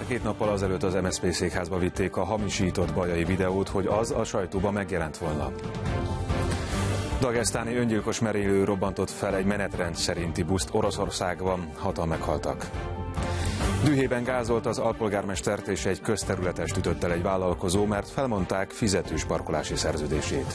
2 nappal azelőtt az MSZP székházba vitték a hamisított Bajai videót, hogy az a sajtóban megjelent volna. Dagesztáni öngyilkos merénylő robbantott fel egy menetrend szerinti buszt Oroszországban, 6-an meghaltak. Dühében gázolt az alpolgármestert és egy közterületest ütött el egy vállalkozó, mert felmondták fizetős parkolási szerződését.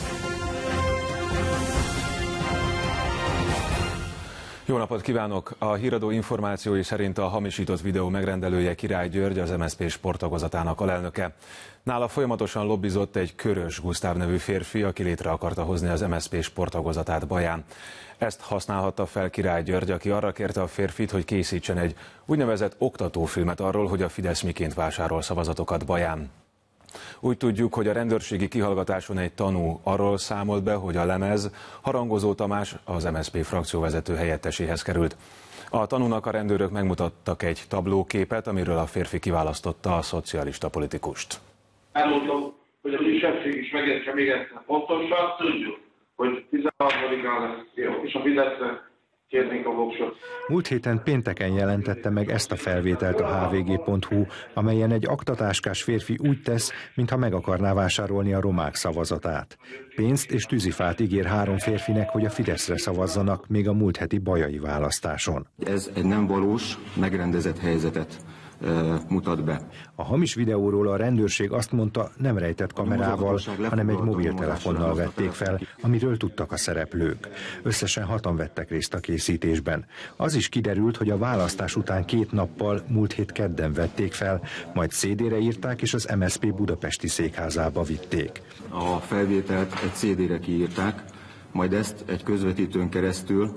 Jó napot kívánok! A híradó információi szerint a hamisított videó megrendelője Király György, az MSZP sporttagozatának alelnöke. Nála folyamatosan lobbizott egy Körös Gusztáv nevű férfi, aki létre akarta hozni az MSZP sporttagozatát Baján. Ezt használhatta fel Király György, aki arra kérte a férfit, hogy készítsen egy úgynevezett oktatófilmet arról, hogy a Fidesz miként vásárol szavazatokat Baján. Úgy tudjuk, hogy a rendőrségi kihallgatáson egy tanú arról számolt be, hogy a lemez Harangozó Tamás, az MSZP frakcióvezető helyetteséhez került. A tanúnak a rendőrök megmutattak egy tablóképet, amiről a férfi kiválasztotta a szocialista politikust. Elmondom, hogy a kisebbség is megértse még egyszer pontosan, tudjuk, hogy 16-án lesz, és a Fideszre kérnénk a voksot. Múlt héten pénteken jelentette meg ezt a felvételt a hvg.hu, amelyen egy aktatáskás férfi úgy tesz, mintha meg akarná vásárolni a romák szavazatát. Pénzt és tűzifát ígér 3 férfinek, hogy a Fideszre szavazzanak még a múlt heti bajai választáson. Ez egy nem valós, megrendezett helyzetet mutat be. A hamis videóról a rendőrség azt mondta, nem rejtett kamerával, hanem egy mobiltelefonnal vették fel, amiről tudtak a szereplők. Összesen 6-an vettek részt a készítésben. Az is kiderült, hogy a választás után 2 nappal, múlt hét kedden vették fel, majd CD-re írták és az MSZP budapesti székházába vitték. A felvételt egy CD-re kiírták, majd ezt egy közvetítőn keresztül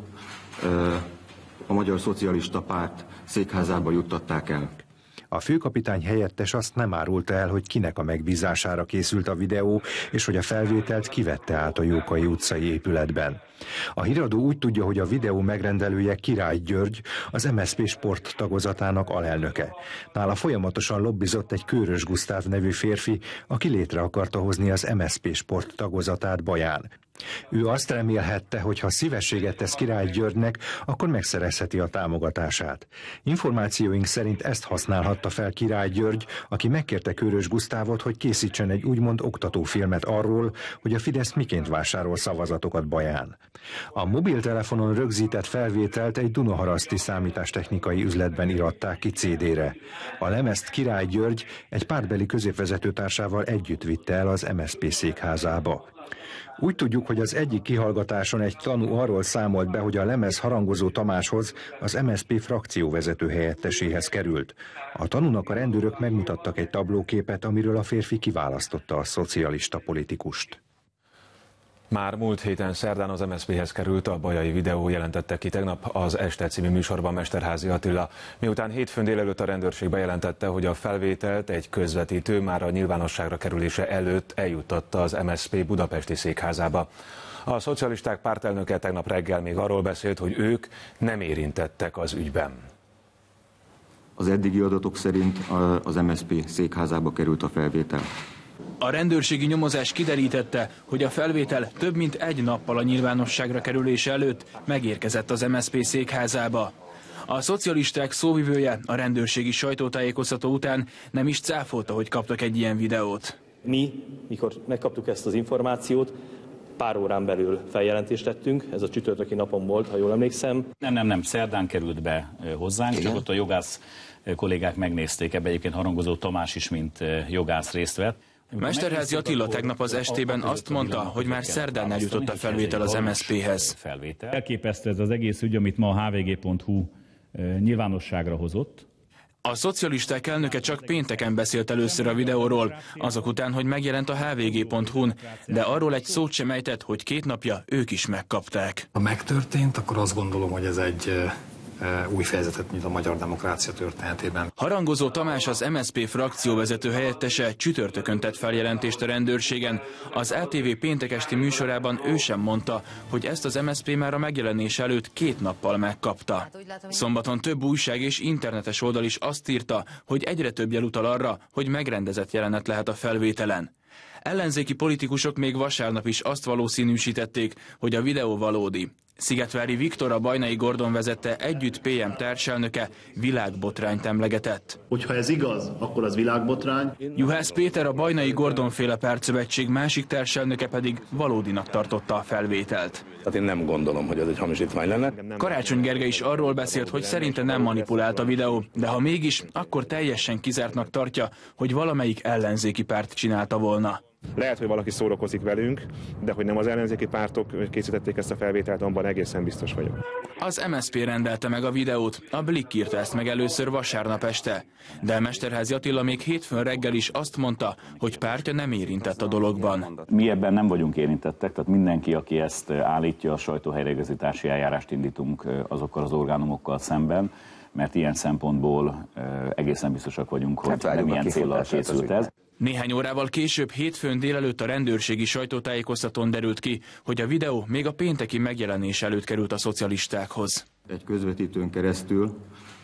a Magyar Szocialista Párt székházába juttatták el. A főkapitány helyettes azt nem árulta el, hogy kinek a megbízására készült a videó, és hogy a felvételt kivette át a Jókai utcai épületben. A híradó úgy tudja, hogy a videó megrendelője Király György, az MSZP sport tagozatának alelnöke. Nála folyamatosan lobbizott egy Körös Gusztáv nevű férfi, aki létre akarta hozni az MSZP sport tagozatát Baján. Ő azt remélhette, hogy ha szívességet tesz Király Györgynek, akkor megszerezheti a támogatását. Információink szerint ezt használhatta fel Király György, aki megkérte Körös Gusztávot, hogy készítsen egy úgymond oktatófilmet arról, hogy a Fidesz miként vásárol szavazatokat Baján. A mobiltelefonon rögzített felvételt egy dunaharaszti számítástechnikai üzletben iratták ki CD-re. A lemezt Király György egy pártbeli középvezetőtársával együtt vitte el az MSZP székházába. Úgy tudjuk, hogy az egyik kihallgatáson egy tanú arról számolt be, hogy a lemez Harangozó Tamáshoz, az MSZP frakcióvezető helyetteséhez került. A tanúnak a rendőrök megmutattak egy tablóképet, amiről a férfi kiválasztotta a szocialista politikust. Már múlt héten szerdán az MSZP-hez került a Bajai videó, jelentette ki tegnap az Este című műsorban Mesterházy Attila. Miután hétfőn délelőtt a rendőrség bejelentette, hogy a felvételt egy közvetítő már a nyilvánosságra kerülése előtt eljuttatta az MSZP budapesti székházába. A szocialisták pártelnöke tegnap reggel még arról beszélt, hogy ők nem érintettek az ügyben. Az eddigi adatok szerint az MSZP székházába került a felvétel. A rendőrségi nyomozás kiderítette, hogy a felvétel több mint 1 nappal a nyilvánosságra kerülése előtt megérkezett az MSZP székházába. A szocialisták szóvivője a rendőrségi sajtótájékoztató után nem is cáfolta, hogy kaptak egy ilyen videót. Mi, mikor megkaptuk ezt az információt, pár órán belül feljelentést tettünk, ez a csütörtöki napon volt, ha jól emlékszem. Nem, szerdán került be hozzánk, csak ott a jogász kollégák megnézték, ebbe egyébként Harangozó Tamás is, mint jogász részt vett. Mesterházy Attila tegnap az Estében azt mondta, hogy már szerdán eljutott a felvétel az MSZP-hez. Elképesztő ez az egész ügy, amit ma a hvg.hu nyilvánosságra hozott. A szocialisták elnöke csak pénteken beszélt először a videóról, azok után, hogy megjelent a hvg.hu-n, de arról egy szót sem ejtett, hogy 2 napja ők is megkapták. Ha megtörtént, akkor azt gondolom, hogy ez egy új fejezetet nyit a magyar demokrácia történetében. Harangozó Tamás, az MSZP frakcióvezető helyettese csütörtökön tett feljelentést a rendőrségen. Az ATV péntek esti műsorában ő sem mondta, hogy ezt az MSZP már a megjelenés előtt 2 nappal megkapta. Szombaton több újság és internetes oldal is azt írta, hogy egyre több jel utal arra, hogy megrendezett jelenet lehet a felvételen. Ellenzéki politikusok még vasárnap is azt valószínűsítették, hogy a videó valódi. Szigetvári Viktor, a Bajnai Gordon vezette Együtt PM társelnöke világbotrányt emlegetett. Hogyha ez igaz, akkor az világbotrány. Juhász Péter, a Bajnai Gordon féle pártszövetség másik társelnöke pedig valódinak tartotta a felvételt. Hát én nem gondolom, hogy ez egy hamisítvány lenne. Karácsony Gergely is arról beszélt, hogy szerinte nem manipulált a videó, de ha mégis, akkor teljesen kizártnak tartja, hogy valamelyik ellenzéki párt csinálta volna. Lehet, hogy valaki szórakozik velünk, de hogy nem az ellenzéki pártok készítették ezt a felvételt, abban egészen biztos vagyok. Az MSZP rendelte meg a videót, a Blick írta ezt meg először vasárnap este. De Mesterházy Attila még hétfőn reggel is azt mondta, hogy pártja nem érintett a dologban. Mi ebben nem vagyunk érintettek, tehát mindenki, aki ezt állítja, a sajtóhelyreigazítási eljárást indítunk azokkal az orgánumokkal szemben, mert ilyen szempontból egészen biztosak vagyunk, hogy nem ilyen céllal készült ez. Néhány órával később, hétfőn délelőtt a rendőrségi sajtótájékoztatón derült ki, hogy a videó még a pénteki megjelenés előtt került a szocialistákhoz. Egy közvetítőn keresztül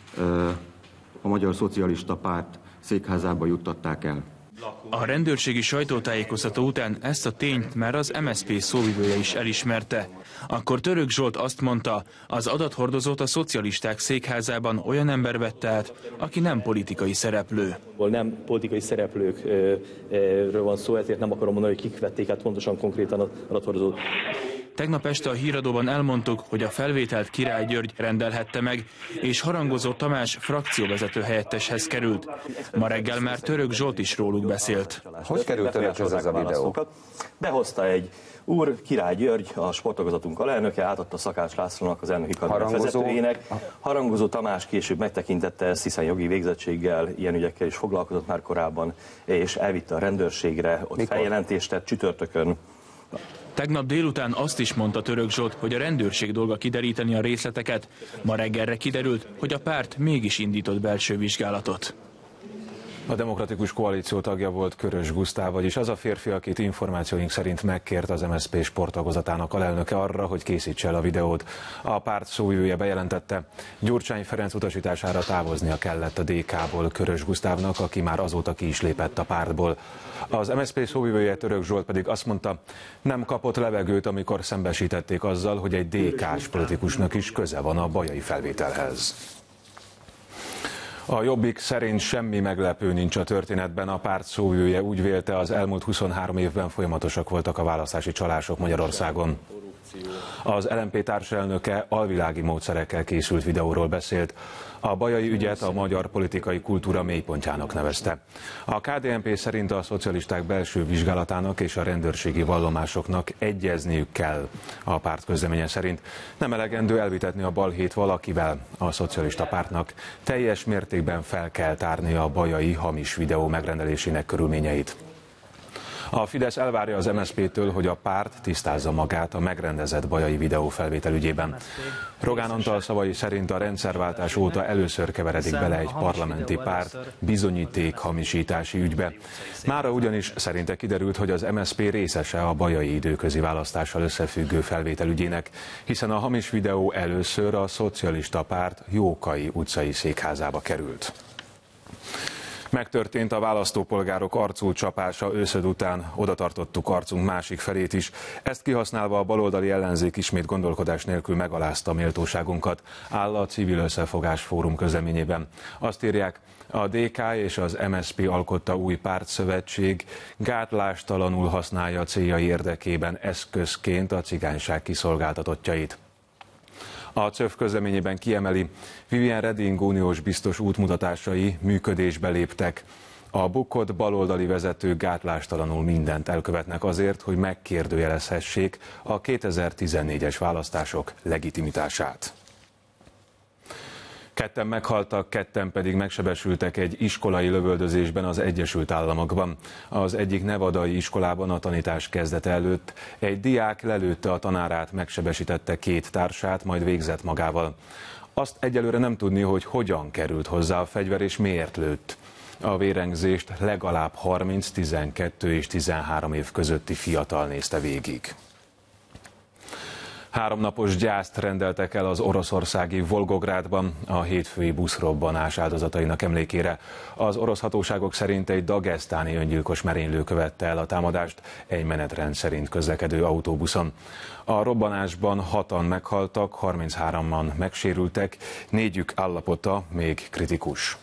a Magyar Szocialista Párt székházába juttatták el. A rendőrségi sajtótájékoztató után ezt a tényt már az MSZP szóvivője is elismerte. Akkor Török Zsolt azt mondta, az adathordozót a szocialisták székházában olyan ember vette át, aki nem politikai szereplő. Nem politikai szereplőkről van szó, ezért nem akarom mondani, hogy kik vették át pontosan konkrétan az adathordozót. Tegnap este a Híradóban elmondtuk, hogy a felvételt Király György rendelhette meg, és Harangozó Tamás frakcióvezető helyetteshez került. Ma reggel már Török Zsolt is róluk beszélt. Hogy került önökhöz ez a videó? Behozta egy úr, Király György, a sportagozatunk alelnöke, átadta Szakács Lászlónak, az elnöki kabinett vezetőjének. Harangozó Tamás később megtekintette ezt, hiszen jogi végzettséggel, ilyen ügyekkel is foglalkozott már korábban, és elvitte a rendőrségre, ott feljelentést tett csütörtökön. Tegnap délután azt is mondta Török Zsolt, hogy a rendőrség dolga kideríteni a részleteket. Ma reggelre kiderült, hogy a párt mégis indított belső vizsgálatot. A Demokratikus Koalíció tagja volt Körös Gusztáv, vagyis az a férfi, akit információink szerint megkért az MSZP sporttagozatának alelnöke arra, hogy készítse el a videót. A párt szóvivője bejelentette, Gyurcsány Ferenc utasítására távoznia kellett a DK-ból Körös Gusztávnak, aki már azóta ki is lépett a pártból. Az MSZP szóvivője Török Zsolt pedig azt mondta, nem kapott levegőt, amikor szembesítették azzal, hogy egy DK-s politikusnak is köze van a bajai felvételhez. A Jobbik szerint semmi meglepő nincs a történetben, a párt szóvivője úgy vélte, az elmúlt 23 évben folyamatosak voltak a választási csalások Magyarországon. Az LMP társelnöke alvilági módszerekkel készült videóról beszélt. A bajai ügyet a magyar politikai kultúra mélypontjának nevezte. A KDNP szerint a szocialisták belső vizsgálatának és a rendőrségi vallomásoknak egyezniük kell. A párt közleménye szerint nem elegendő elvitetni a balhét valakivel. A szocialista pártnak teljes mértékben fel kell tárnia a bajai hamis videó megrendelésének körülményeit. A Fidesz elvárja az MSZP-től, hogy a párt tisztázza magát a megrendezett bajai videófelvétel ügyében. Rogán Antal szavai szerint a rendszerváltás óta először keveredik bele egy parlamenti párt bizonyítékhamisítási ügybe. Mára ugyanis szerinte kiderült, hogy az MSZP részese a bajai időközi választással összefüggő felvétel ügyének, hiszen a hamis videó először a szocialista párt Jókai utcai székházába került. Megtörtént a választópolgárok arcúcsapása őszöd után, oda tartottuk arcunk másik felét is. Ezt kihasználva a baloldali ellenzék ismét gondolkodás nélkül megalázta méltóságunkat, áll a Civil Összefogás Fórum közleményében. Azt írják, a DK és az MSZP alkotta új pártszövetség gátlástalanul használja céljai érdekében eszközként a cigányság kiszolgáltatottjait. A CÖF közleményében kiemeli, Viviane Reding uniós biztos útmutatásai működésbe léptek. A bukott baloldali vezetők gátlástalanul mindent elkövetnek azért, hogy megkérdőjelezhessék a 2014-es választások legitimitását. Ketten meghaltak, ketten pedig megsebesültek egy iskolai lövöldözésben az Egyesült Államokban. Az egyik nevadai iskolában a tanítás kezdete előtt egy diák lelőtte a tanárát, megsebesítette két társát, majd végzett magával. Azt egyelőre nem tudni, hogy hogyan került hozzá a fegyver és miért lőtt. A vérengzést legalább 30, 12 és 13 év közötti fiatal nézte végig. 3 napos gyászt rendeltek el az oroszországi Volgográdban a hétfői buszrobbanás áldozatainak emlékére. Az orosz hatóságok szerint egy dagesztáni öngyilkos merénylő követte el a támadást egy menetrend szerint közlekedő autóbuszon. A robbanásban 6-an meghaltak, 33-an megsérültek, 4-ük állapota még kritikus.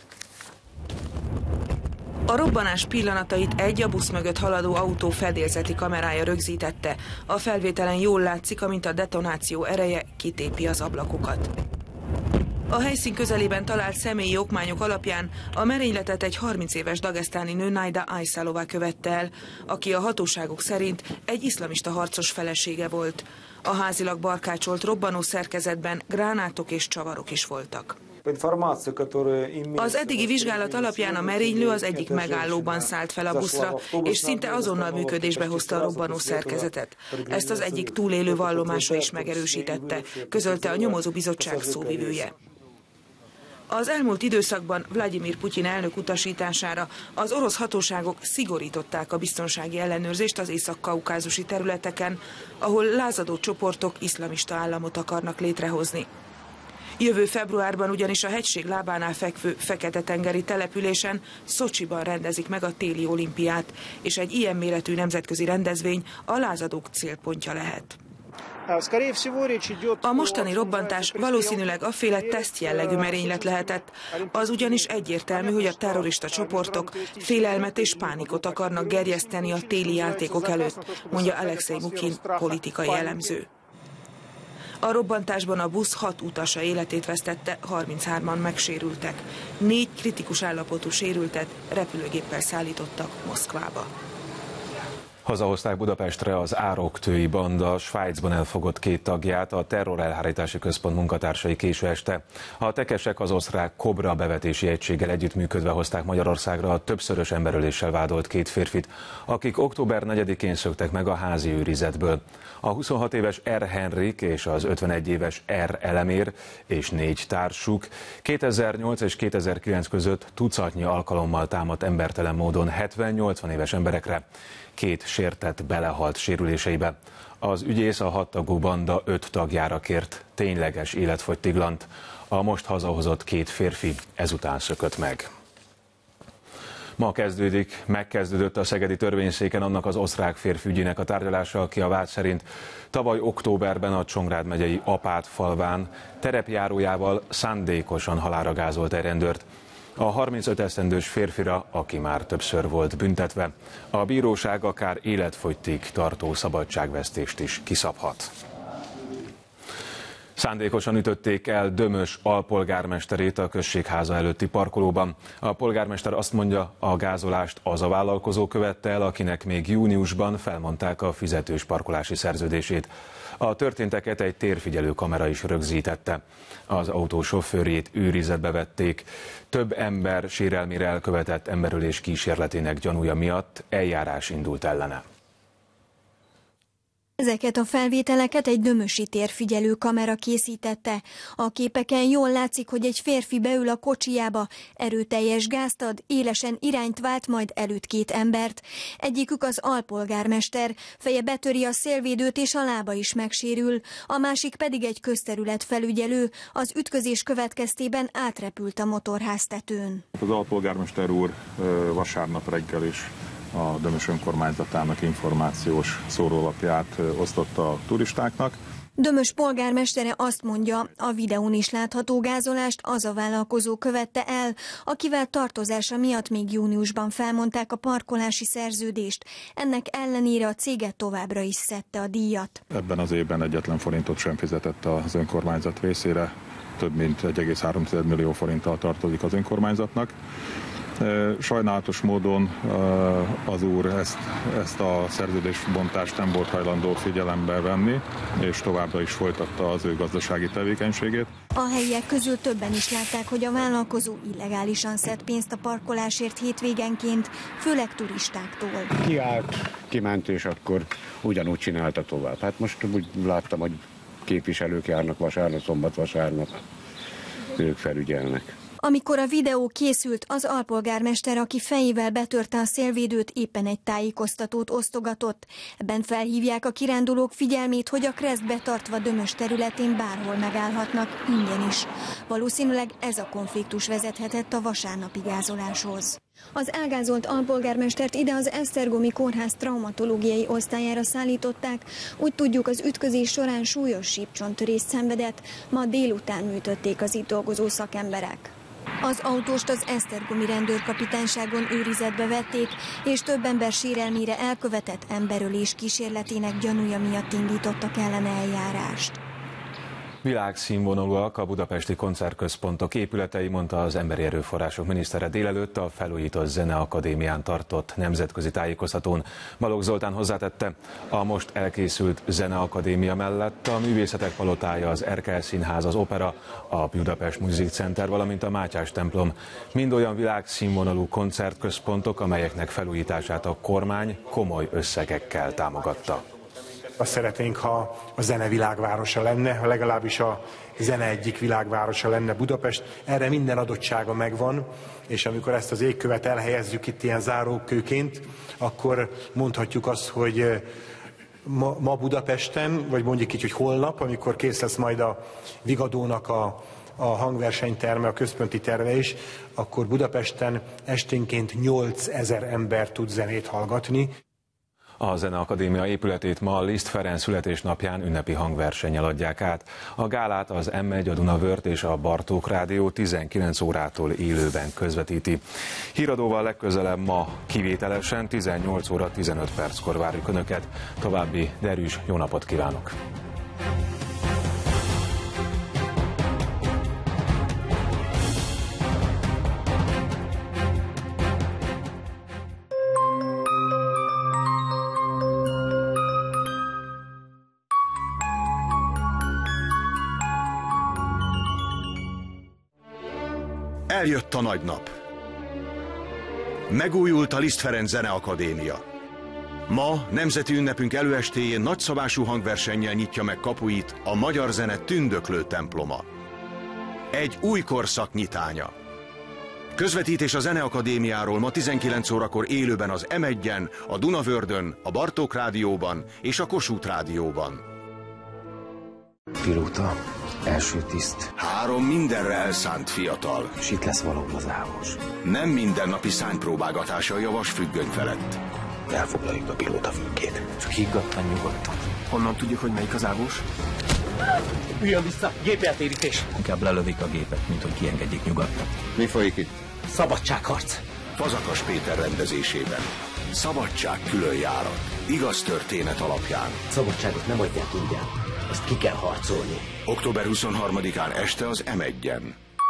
A robbanás pillanatait egy a busz mögött haladó autó fedélzeti kamerája rögzítette. A felvételen jól látszik, amint a detonáció ereje kitépi az ablakokat. A helyszín közelében talált személyi okmányok alapján a merényletet egy 30 éves dagesztáni nő Naida Aysalová követte el, aki a hatóságok szerint egy iszlamista harcos felesége volt. A házilag barkácsolt robbanó szerkezetben gránátok és csavarok is voltak. Az eddigi vizsgálat alapján a merénylő az egyik megállóban szállt fel a buszra, és szinte azonnal működésbe hozta a robbanó szerkezetet. Ezt az egyik túlélő vallomása is megerősítette, közölte a nyomozóbizottság szóvivője. Az elmúlt időszakban Vladimir Putyin elnök utasítására az orosz hatóságok szigorították a biztonsági ellenőrzést az észak-kaukázusi területeken, ahol lázadó csoportok iszlamista államot akarnak létrehozni. Jövő februárban ugyanis a hegység lábánál fekvő Fekete-tengeri településen, Szocsiban rendezik meg a téli olimpiát, és egy ilyen méretű nemzetközi rendezvény a lázadók célpontja lehet. A mostani robbantás valószínűleg afféle teszt jellegű merénylet lehetett, az ugyanis egyértelmű, hogy a terrorista csoportok félelmet és pánikot akarnak gerjeszteni a téli játékok előtt, mondja Alexei Mukin, politikai elemző. A robbantásban a busz 6 utasa életét vesztette, 33-an megsérültek. 4 kritikus állapotú sérültet repülőgéppel szállítottak Moszkvába. Hazahozták Budapestre az ároktői banda Svájcban elfogott 2 tagját, a terrorelhárítási központ munkatársai késő este. A tekesek az osztrák Kobra bevetési egységgel együttműködve hozták Magyarországra a többszörös emberöléssel vádolt 2 férfit, akik október 4-én szöktek meg a házi őrizetből. A 26 éves R. Henrik és az 51 éves R. Elemér és 4 társuk 2008 és 2009 között tucatnyi alkalommal támadt embertelen módon 70-80 éves emberekre. 2 sértett belehalt sérüléseibe. Az ügyész a 6 tagú banda 5 tagjára kért tényleges életfogytiglant. A most hazahozott 2 férfi ezután szökött meg. Ma megkezdődött a szegedi törvényszéken annak az osztrák férfi ügyének a tárgyalása, aki a vád szerint tavaly októberben a Csongrád megyei Apátfalván terepjárójával szándékosan halálra gázolt egy rendőrt. A 35 esztendős férfira, aki már többször volt büntetve, a bíróság akár életfogytig tartó szabadságvesztést is kiszabhat. Szándékosan ütötték el Dömös alpolgármesterét a községháza előtti parkolóban. A polgármester azt mondja, a gázolást az a vállalkozó követte el, akinek még júniusban felmondták a fizetős parkolási szerződését. A történteket egy térfigyelő kamera is rögzítette. Az autó sofőrjét őrizetbe vették. Több ember sérelmére elkövetett emberölés kísérletének gyanúja miatt eljárás indult ellene. Ezeket a felvételeket egy dömösi térfigyelő kamera készítette. A képeken jól látszik, hogy egy férfi beül a kocsijába, erőteljes gázt ad, élesen irányt vált, majd elüt 2 embert. Egyikük az alpolgármester, feje betöri a szélvédőt és a lába is megsérül, a másik pedig egy közterület felügyelő, az ütközés következtében átrepült a motorháztetőn. Az alpolgármester úr vasárnap reggel is a Dömös önkormányzatának információs szórólapját osztotta a turistáknak. Dömös polgármestere azt mondja, a videón is látható gázolást az a vállalkozó követte el, akivel tartozása miatt még júniusban felmondták a parkolási szerződést. Ennek ellenére a céget továbbra is szedte a díjat. Ebben az évben egyetlen forintot sem fizetett az önkormányzat részére, több mint 1,3 millió forinttal tartozik az önkormányzatnak. Sajnálatos módon az úr ezt a szerződésbontást nem volt hajlandó figyelembe venni, és továbbra is folytatta az ő gazdasági tevékenységét. A helyiek közül többen is látták, hogy a vállalkozó illegálisan szed pénzt a parkolásért hétvégenként, főleg turistáktól. Kiállt, kiment, és akkor ugyanúgy csinálta tovább. Hát most úgy láttam, hogy képviselők járnak vasárnap, szombat-vasárnap, ők felügyelnek. Amikor a videó készült, az alpolgármester, aki fejével betörte a szélvédőt, éppen egy tájékoztatót osztogatott. Ebben felhívják a kirándulók figyelmét, hogy a kereszt betartva Dömös területén bárhol megállhatnak, ingyen is. Valószínűleg ez a konfliktus vezethetett a vasárnapi gázoláshoz. Az elgázolt alpolgármestert ide az Esztergomi Kórház traumatológiai osztályára szállították. Úgy tudjuk, az ütközés során súlyos sípcsonttörést szenvedett, ma délután műtötték az itt dolgozó szakemberek. Az autóst az esztergomi rendőrkapitányságon őrizetbe vették, és több ember sérelmére elkövetett emberölés kísérletének gyanúja miatt indítottak ellene eljárást. Világszínvonalúak a budapesti koncertközpontok épületei, mondta az Emberi Erőforrások minisztere délelőtt a felújított Zeneakadémián tartott nemzetközi tájékoztatón. Balogh Zoltán hozzátette, a most elkészült Zeneakadémia mellett a Művészetek Palotája, az Erkel Színház, az Opera, a Budapest Music Center, valamint a Mátyás templom mind olyan világszínvonalú koncertközpontok, amelyeknek felújítását a kormány komoly összegekkel támogatta. Azt szeretnénk, ha a zene világvárosa lenne, ha legalábbis a zene egyik világvárosa lenne Budapest. Erre minden adottsága megvan, és amikor ezt az égkövet elhelyezzük itt ilyen zárókőként, akkor mondhatjuk azt, hogy ma Budapesten, vagy mondjuk így, hogy holnap, amikor kész lesz majd a Vigadónak a hangversenyterme, a központi terve is, akkor Budapesten esténként 8000 ember tud zenét hallgatni. A Zeneakadémia épületét ma a Liszt Ferenc születésnapján ünnepi hangversennyel adják át. A gálát az M1, a Dunavört és a Bartók Rádió 19 órától élőben közvetíti. Híradóval legközelebb ma kivételesen 18 óra 15 perckor várjuk Önöket. További derűs jó napot kívánok! Eljött a nagy nap. Megújult a Liszt Ferenc Zeneakadémia. Ma, nemzeti ünnepünk előestéjén nagyszabású hangversennyel nyitja meg kapuit a magyar zene tündöklő temploma. Egy új korszak nyitánya. Közvetítés a Zeneakadémiáról ma 19 órakor élőben az M1-en, a Dunavördön, a Bartók Rádióban és a Kossuth Rádióban. Pilóta, első tiszt. 3 mindenre elszánt fiatal. És itt lesz valahol az ávos. Nem mindennapi szánypróbálgatása a javas függöny felett. Elfoglaljuk a pilóta fülkét. Csak higgadtan, nyugodtan. Honnan tudjuk, hogy melyik az ávos? Üljön vissza, gépeltérítés! Inkább lelövik a gépet, mint hogy kiengedjék nyugodtan. Mi folyik itt? Szabadságharc! Fazakas Péter rendezésében. Szabadság különjárat. Igaz történet alapján. Szabadságot nem adják ingyen. Ezt ki kell harcolni. Október 23-án este az M1-en.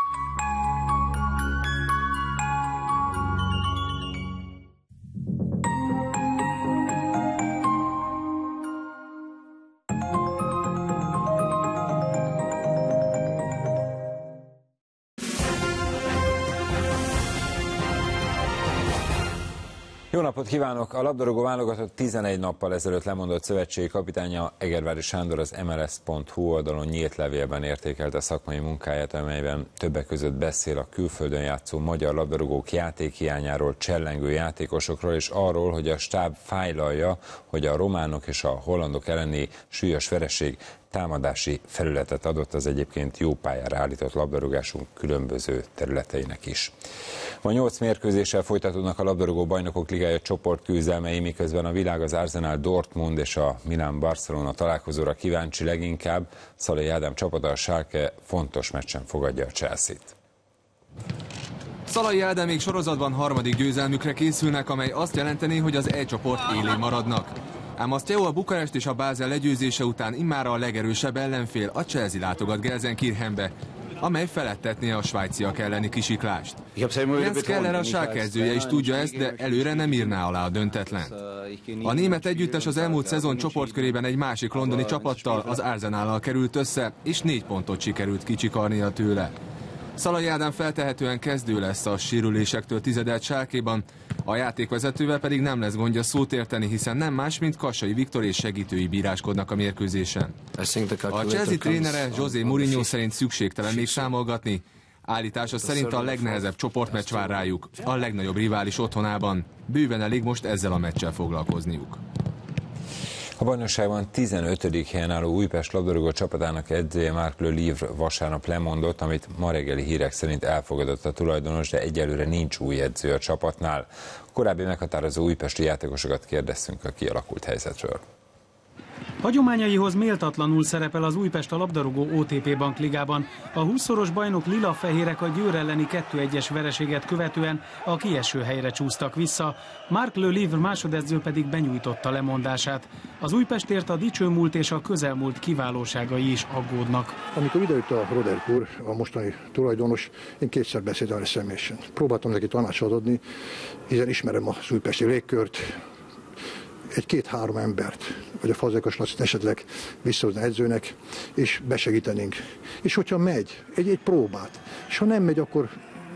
Jó napot kívánok! A labdarúgó válogatott 11 nappal ezelőtt lemondott szövetségi kapitánya Egerváry Sándor az MLS.hu oldalon nyílt levélben értékelte szakmai munkáját, amelyben többek között beszél a külföldön játszó magyar labdarúgók játékhiányáról, csellengő játékosokról és arról, hogy a stáb fájlalja, hogy a románok és a hollandok elleni súlyos vereség támadási felületet adott az egyébként jó pályára állított labdarúgásunk különböző területeinek is. Ma 8 mérkőzéssel folytatódnak a labdarúgó bajnokok ligája csoportküzdelmei, miközben a világ az Arsenal Dortmund és a Milán Barcelona találkozóra kíváncsi leginkább. Szalai Ádám csapata, a Schalke fontos meccsen fogadja a Chelsea-t. Szalai Ádámék sorozatban harmadik győzelmükre készülnek, amely azt jelenteni, hogy az E csoport élén maradnak. Ám a Steaua Bukarest és a Basel legyőzése után immára a legerősebb ellenfél, a Chelsea látogat Gelsenkirchenbe, amely felettetné a svájciak elleni kisiklást. Jens Keller, a Schalke edzője is tudja ezt, de előre nem írná alá a döntetlen. A német együttes az elmúlt szezon csoportkörében egy másik londoni csapattal, az Arsenállal került össze, és 4 pontot sikerült kicsikarnia tőle. Szalai Ádám feltehetően kezdő lesz a sérülésektől tizedelt Schalkéban, a játékvezetővel pedig nem lesz gondja szót érteni, hiszen nem más, mint Kassai Viktor és segítői bíráskodnak a mérkőzésen. A Chelsea trénere José Mourinho szerint szükségtelen még számolgatni, Állítása szerint a legnehezebb csoportmeccs vár rájuk, a legnagyobb rivális otthonában. Bőven elég most ezzel a meccsel foglalkozniuk. A bajnokságban 15. helyen álló Újpest labdarúgó csapatának edzője Marc Le Livre vasárnap lemondott, amit ma reggeli hírek szerint elfogadott a tulajdonos, de egyelőre nincs új edző a csapatnál. A korábbi meghatározó újpesti játékosokat kérdeztünk a kialakult helyzetről. Hagyományaihoz méltatlanul szerepel az Újpest a labdarúgó OTP Bankligában. A 20-szoros bajnok lila-fehérek a Győr elleni 2-1-es vereséget követően a kieső helyre csúsztak vissza. Marc Le Livre másodedző pedig benyújtotta lemondását. Az Újpestért a dicsőmúlt és a közelmúlt kiválóságai is aggódnak. Amikor idejött a Roderick úr, a mostani tulajdonos, én kétszer beszéltem vele személyesen. Próbáltam neki tanácsot adni, hiszen ismerem az újpesti légkört, egy-két-három embert, vagy a Fazekas Lacit esetleg visszahozni edzőnek, és besegítenénk. És hogyha megy, egy próbát, és ha nem megy, akkor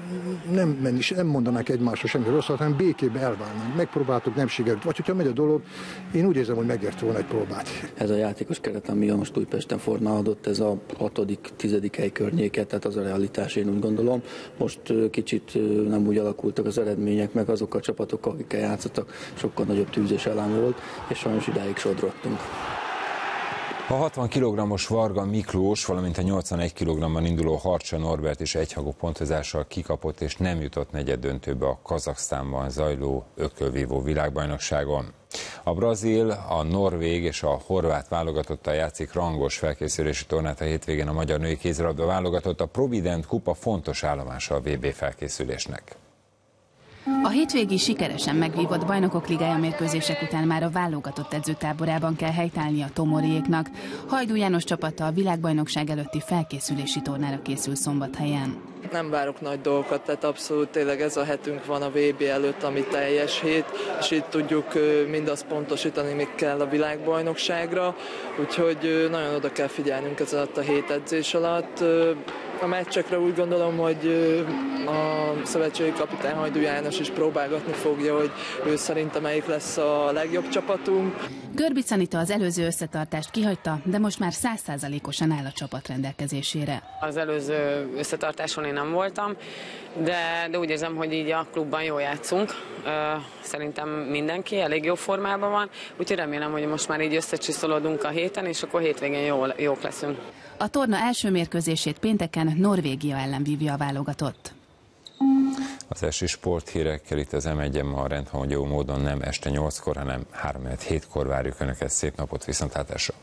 nem mondanánk egymásra semmi rosszat, hanem békébe elválnánk. Megpróbáltuk, nem sikerült. Vagy hogyha megy a dolog, én úgy érzem, hogy megért volna egy próbát. Ez a játékos keret, ami most Újpesten formálódott, ez a 6.-10. hely környéke, tehát az a realitás, én úgy gondolom. Most kicsit nem úgy alakultak az eredmények, meg azok a csapatok, akikkel játszottak, sokkal nagyobb tűzés ellen volt, és sajnos idáig sodrottunk. A 60 kg-os Varga Miklós, valamint a 81 kg-ban induló Harcsa Norbert is egyhangú pontozással kikapott és nem jutott negyeddöntőbe a Kazaksztánban zajló ökölvívó világbajnokságon. A brazil, a norvég és a horvát válogatottal játszik rangos felkészülési tornát a hétvégén a magyar női kézilabda válogatott, a Provident Kupa fontos állomása a VB felkészülésnek. A hétvégi sikeresen megvívott Bajnokok Ligája mérkőzések után már a válogatott edzőtáborában kell helytállni a Tomoriéknak. Hajdú János csapata a világbajnokság előtti felkészülési tornára készül Szombathelyen. Nem várok nagy dolgokat, tehát abszolút tényleg ez a hetünk van a VB előtt, ami teljes hét, és itt tudjuk mindazt pontosítani, mi kell a világbajnokságra, úgyhogy nagyon oda kell figyelnünk ez alatt a 7 edzés alatt. A meccsekre úgy gondolom, hogy a szövetségi kapitány Hajdú János is próbálgatni fogja, hogy ő szerintem melyik lesz a legjobb csapatunk. Görbic Anita az előző összetartást kihagyta, de most már 100%-osan áll a csapat rendelkezésére. Az előző összetartáson én nem voltam, de úgy érzem, hogy így a klubban jól játszunk. Szerintem mindenki elég jó formában van, úgyhogy remélem, hogy most már így összecsiszolódunk a héten, és akkor hétvégén jók leszünk. A torna első mérkőzését pénteken Norvégia ellen vívja a válogatott. Az esti sporthírekkel itt az M1-en ma rendhagyó módon nem este 8-kor, hanem 3-7-kor várjuk Önöket. Szép napot, viszontlátásra!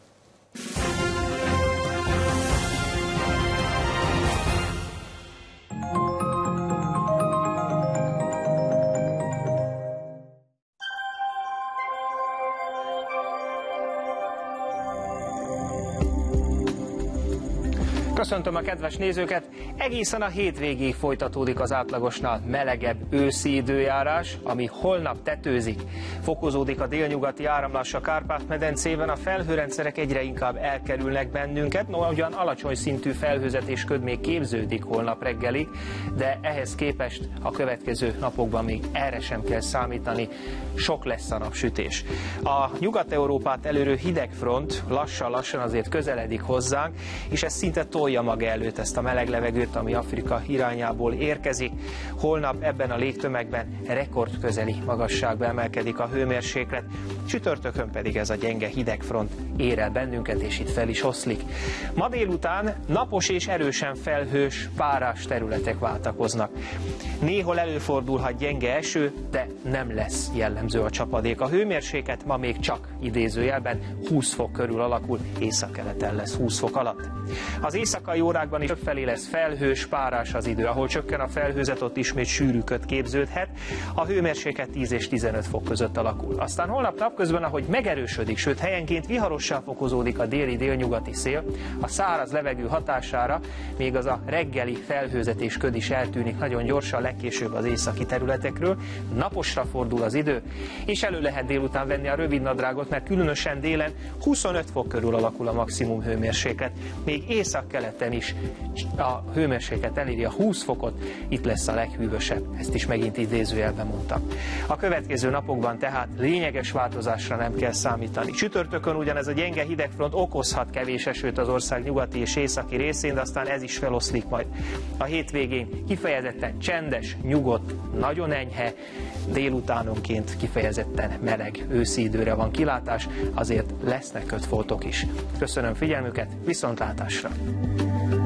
Köszöntöm a kedves nézőket! Egészen a hétvégéig folytatódik az átlagosnál melegebb őszi időjárás, ami holnap tetőzik. Fokozódik a délnyugati áramlás a Kárpát-medencében, a felhőrendszerek egyre inkább elkerülnek bennünket, ugyan alacsony szintű felhőzetés köd még képződik holnap reggelig, de ehhez képest a következő napokban még erre sem kell számítani, sok lesz a napsütés. A Nyugat-Európát elérő hidegfront lassan-lassan azért közeledik hozzánk, és ez szinte tolja maga előtt ezt a meleg levegőt, ami Afrika irányából érkezik. Holnap ebben a légtömegben rekordközeli magasságba emelkedik a hőmérséklet, csütörtökön pedig ez a gyenge hidegfront ér el bennünket, és itt fel is oszlik. Ma délután napos és erősen felhős, párás területek váltakoznak. Néhol előfordulhat gyenge eső, de nem lesz jellemző a csapadék. A hőmérséklet ma még csak idézőjelben 20 fok körül alakul, északkeleten lesz 20 fok alatt. Az éjszakai órákban is felé lesz felhős, párás az idő. Ahol csökken a felhőzet, ott ismét sűrű köd képződhet. A hőmérséklet 10 és 15 fok között alakul. Aztán holnap napközben, ahogy megerősödik, sőt helyenként viharossá fokozódik a déli-délnyugati szél, a száraz levegő hatására még az a reggeli felhőzet és köd is eltűnik nagyon gyorsan, legkésőbb az északi területekről. Naposra fordul az idő, és elő lehet délután venni a rövidnadrágot, mert különösen délen 25 fok körül alakul a maximum hőmérséklet. Még északkeleten is a hőmérséklet eléri a 20 fokot, itt lesz a leghűvösebb, ezt is megint idézőjelben mondtam. A következő napokban tehát lényeges változás változásra nem kell számítani. Csütörtökön ugyanez a gyenge hidegfront okozhat kevés esőt az ország nyugati és északi részén, de aztán ez is feloszlik majd. A hétvégén kifejezetten csendes, nyugodt, nagyon enyhe, délutánonként kifejezetten meleg őszi időre van kilátás, azért lesznek kötfoltok is. Köszönöm figyelmüket, viszontlátásra!